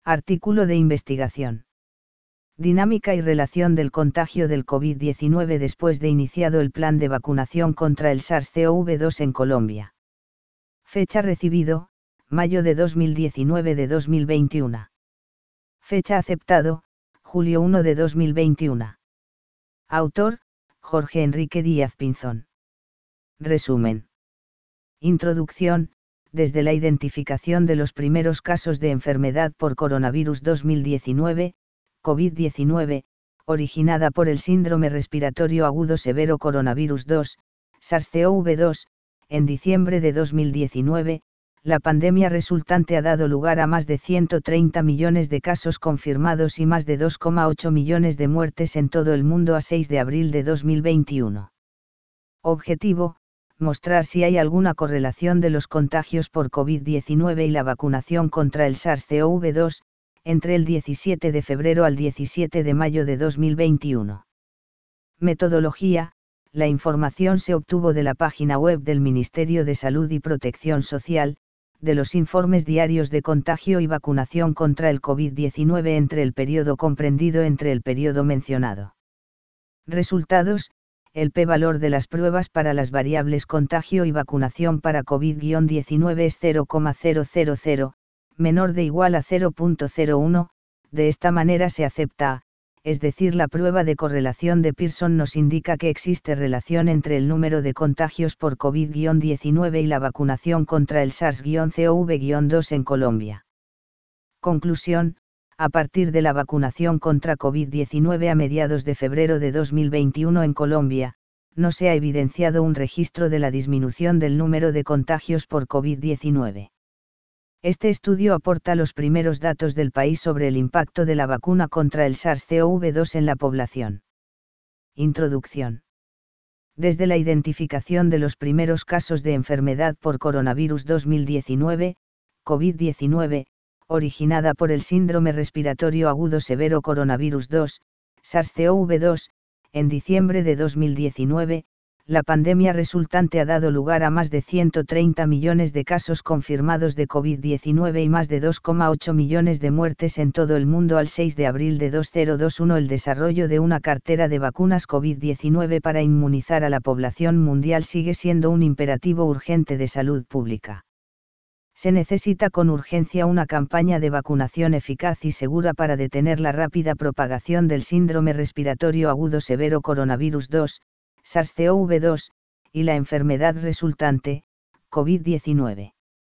Artículo de investigación. Dinámica y relación del contagio del COVID-19 después de iniciado el plan de vacunación contra el SARS-CoV-2 en Colombia. Fecha recibido, mayo de 2019 de 2021. Fecha aceptado, julio 1 de 2021. Autor, Jorge Enrique Díaz Pinzón. Resumen. Introducción. Desde la identificación de los primeros casos de enfermedad por coronavirus 2019, COVID-19, originada por el síndrome respiratorio agudo severo coronavirus 2, SARS-CoV-2, en diciembre de 2019, la pandemia resultante ha dado lugar a más de 130 millones de casos confirmados y más de 2,8 millones de muertes en todo el mundo a 6 de abril de 2021. Objetivo: mostrar si hay alguna correlación de los contagios por COVID-19 y la vacunación contra el SARS-CoV-2, entre el 17 de febrero al 17 de mayo de 2021. Metodología: la información se obtuvo de la página web del Ministerio de Salud y Protección Social, de los informes diarios de contagio y vacunación contra el COVID-19 entre el periodo comprendido entre el periodo mencionado. Resultados: el p-valor de las pruebas para las variables contagio y vacunación para COVID-19 es 0,000, menor de igual a 0,01, de esta manera se acepta A, es decir, la prueba de correlación de Pearson nos indica que existe relación entre el número de contagios por COVID-19 y la vacunación contra el SARS-CoV-2 en Colombia. Conclusión: a partir de la vacunación contra COVID-19 a mediados de febrero de 2021 en Colombia, no se ha evidenciado un registro de la disminución del número de contagios por COVID-19. Este estudio aporta los primeros datos del país sobre el impacto de la vacuna contra el SARS-CoV-2 en la población. Introducción. Desde la identificación de los primeros casos de enfermedad por coronavirus 2019, COVID-19, originada por el síndrome respiratorio agudo severo coronavirus 2, SARS-CoV-2, en diciembre de 2019, la pandemia resultante ha dado lugar a más de 130 millones de casos confirmados de COVID-19 y más de 2,8 millones de muertes en todo el mundo al 6 de abril de 2021. El desarrollo de una cartera de vacunas COVID-19 para inmunizar a la población mundial sigue siendo un imperativo urgente de salud pública. Se necesita con urgencia una campaña de vacunación eficaz y segura para detener la rápida propagación del síndrome respiratorio agudo severo coronavirus 2, SARS-CoV-2, y la enfermedad resultante, COVID-19.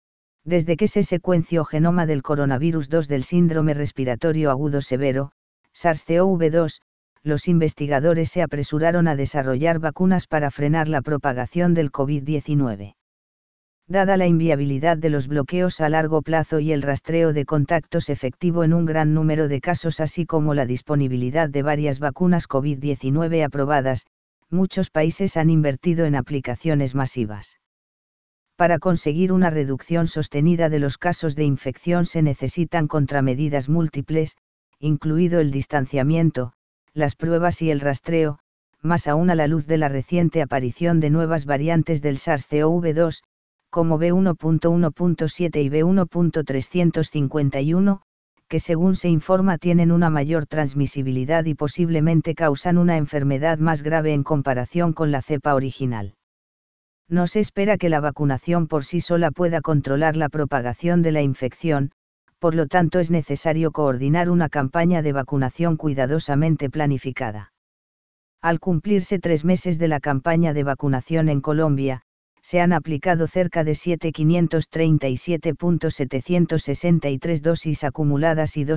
Desde que se secuenció genoma del coronavirus 2 del síndrome respiratorio agudo severo, SARS-CoV-2, los investigadores se apresuraron a desarrollar vacunas para frenar la propagación del COVID-19. Dada la inviabilidad de los bloqueos a largo plazo y el rastreo de contactos efectivo en un gran número de casos, así como la disponibilidad de varias vacunas COVID-19 aprobadas, muchos países han invertido en aplicaciones masivas. Para conseguir una reducción sostenida de los casos de infección se necesitan contramedidas múltiples, incluido el distanciamiento, las pruebas y el rastreo, más aún a la luz de la reciente aparición de nuevas variantes del SARS-CoV-2, como B1.1.7 y B1.351, que según se informa tienen una mayor transmisibilidad y posiblemente causan una enfermedad más grave en comparación con la cepa original. No se espera que la vacunación por sí sola pueda controlar la propagación de la infección, por lo tanto es necesario coordinar una campaña de vacunación cuidadosamente planificada. Al cumplirse 3 meses de la campaña de vacunación en Colombia, se han aplicado cerca de 7.537.763 dosis acumuladas y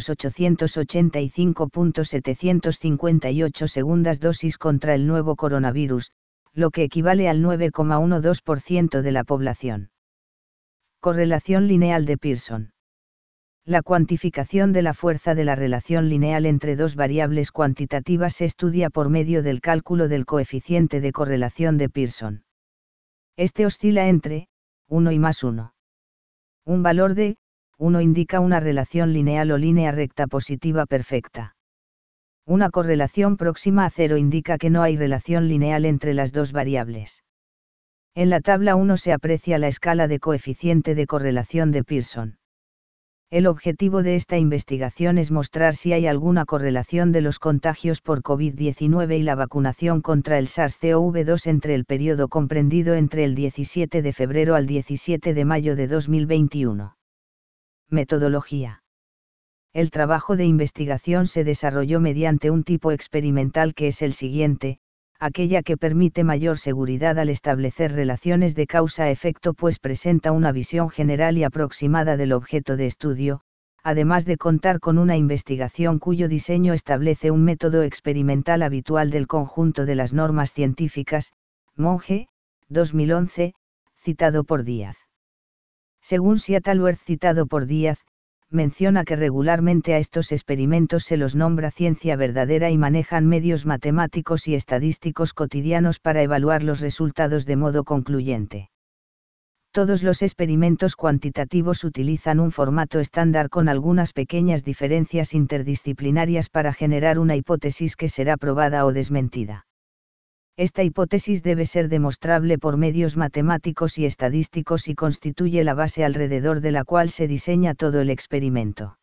2.885.758 segundas dosis contra el nuevo coronavirus, lo que equivale al 9,12% de la población. Correlación lineal de Pearson. La cuantificación de la fuerza de la relación lineal entre dos variables cuantitativas se estudia por medio del cálculo del coeficiente de correlación de Pearson. Este oscila entre 1 y más 1. Un valor de 1 indica una relación lineal o línea recta positiva perfecta. Una correlación próxima a 0 indica que no hay relación lineal entre las dos variables. En la tabla 1 se aprecia la escala de coeficiente de correlación de Pearson. El objetivo de esta investigación es mostrar si hay alguna correlación de los contagios por COVID-19 y la vacunación contra el SARS-CoV-2 entre el periodo comprendido entre el 17 de febrero al 17 de mayo de 2021. Metodología. El trabajo de investigación se desarrolló mediante un tipo experimental que es el siguiente, aquella que permite mayor seguridad al establecer relaciones de causa-efecto, pues presenta una visión general y aproximada del objeto de estudio, además de contar con una investigación cuyo diseño establece un método experimental habitual del conjunto de las normas científicas, Monge, 2011, citado por Díaz. Según Seattle, citado por Díaz, menciona que regularmente a estos experimentos se los nombra ciencia verdadera y manejan medios matemáticos y estadísticos cotidianos para evaluar los resultados de modo concluyente. Todos los experimentos cuantitativos utilizan un formato estándar con algunas pequeñas diferencias interdisciplinarias para generar una hipótesis que será probada o desmentida. Esta hipótesis debe ser demostrable por medios matemáticos y estadísticos y constituye la base alrededor de la cual se diseña todo el experimento.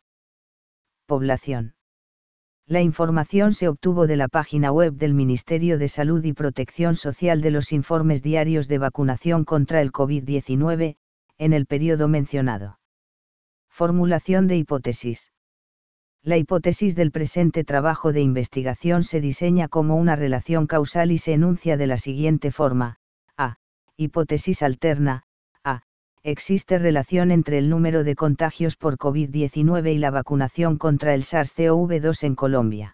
Población. La información se obtuvo de la página web del Ministerio de Salud y Protección Social de los informes diarios de vacunación contra el COVID-19, en el periodo mencionado. Formulación de hipótesis. La hipótesis del presente trabajo de investigación se diseña como una relación causal y se enuncia de la siguiente forma: A. Hipótesis alterna. A. Existe relación entre el número de contagios por COVID-19 y la vacunación contra el SARS-CoV-2 en Colombia.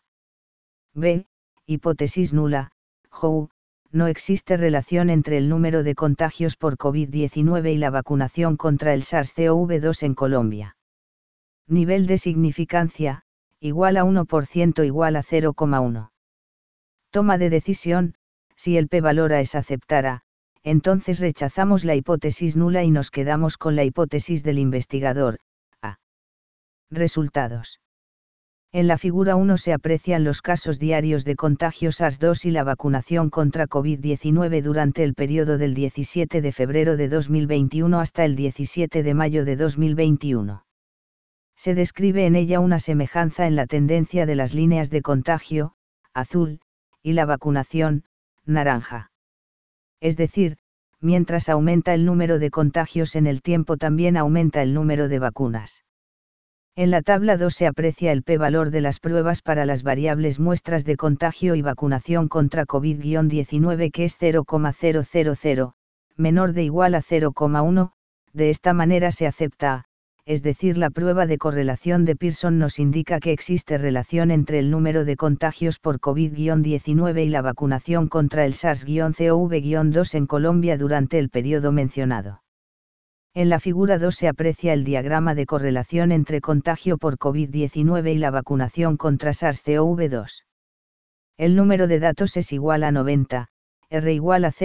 B. Hipótesis nula. JOU. No existe relación entre el número de contagios por COVID-19 y la vacunación contra el SARS-CoV-2 en Colombia. Nivel de significancia, igual a 1% igual a 0,1. Toma de decisión, si el p-valor A es aceptara, entonces rechazamos la hipótesis nula y nos quedamos con la hipótesis del investigador, A. Resultados. En la figura 1 se aprecian los casos diarios de contagio SARS-2 y la vacunación contra COVID-19 durante el periodo del 17 de febrero de 2021 hasta el 17 de mayo de 2021. Se describe en ella una semejanza en la tendencia de las líneas de contagio, azul, y la vacunación, naranja. Es decir, mientras aumenta el número de contagios en el tiempo también aumenta el número de vacunas. En la tabla 2 se aprecia el p-valor de las pruebas para las variables muestras de contagio y vacunación contra COVID-19 que es 0,000, menor de igual a 0,1, de esta manera se acepta A. Es decir, la prueba de correlación de Pearson nos indica que existe relación entre el número de contagios por COVID-19 y la vacunación contra el SARS-CoV-2 en Colombia durante el periodo mencionado. En la figura 2 se aprecia el diagrama de correlación entre contagio por COVID-19 y la vacunación contra SARS-CoV-2. El número de datos es igual a 90, R igual a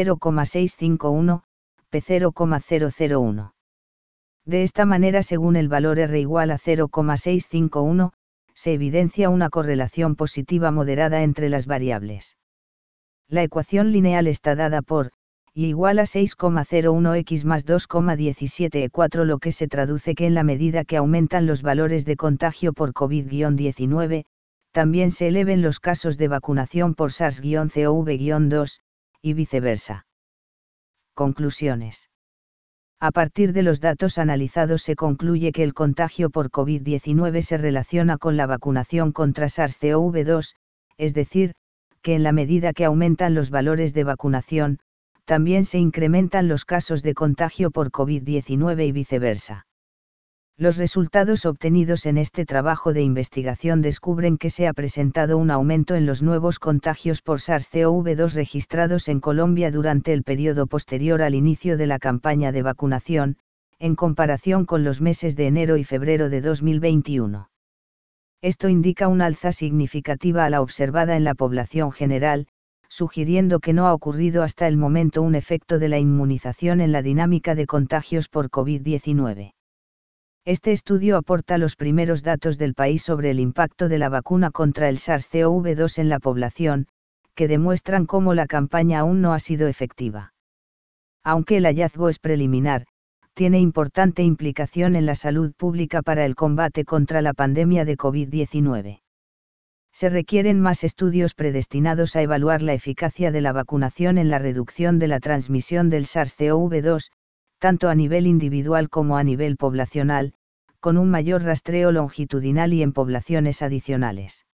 0,651, P 0,001. De esta manera, según el valor R igual a 0,651, se evidencia una correlación positiva moderada entre las variables. La ecuación lineal está dada por y igual a 6,01x más 2,17e4, lo que se traduce que en la medida que aumentan los valores de contagio por COVID-19, también se eleven los casos de vacunación por SARS-CoV-2, y viceversa. Conclusiones. A partir de los datos analizados se concluye que el contagio por COVID-19 se relaciona con la vacunación contra SARS-CoV-2, es decir, que en la medida que aumentan los valores de vacunación, también se incrementan los casos de contagio por COVID-19 y viceversa. Los resultados obtenidos en este trabajo de investigación descubren que se ha presentado un aumento en los nuevos contagios por SARS-CoV-2 registrados en Colombia durante el periodo posterior al inicio de la campaña de vacunación, en comparación con los meses de enero y febrero de 2021. Esto indica una alza significativa a la observada en la población general, sugiriendo que no ha ocurrido hasta el momento un efecto de la inmunización en la dinámica de contagios por COVID-19. Este estudio aporta los primeros datos del país sobre el impacto de la vacuna contra el SARS-CoV-2 en la población, que demuestran cómo la campaña aún no ha sido efectiva. Aunque el hallazgo es preliminar, tiene importante implicación en la salud pública para el combate contra la pandemia de COVID-19. Se requieren más estudios predestinados a evaluar la eficacia de la vacunación en la reducción de la transmisión del SARS-CoV-2, tanto a nivel individual como a nivel poblacional, con un mayor rastreo longitudinal y en poblaciones adicionales.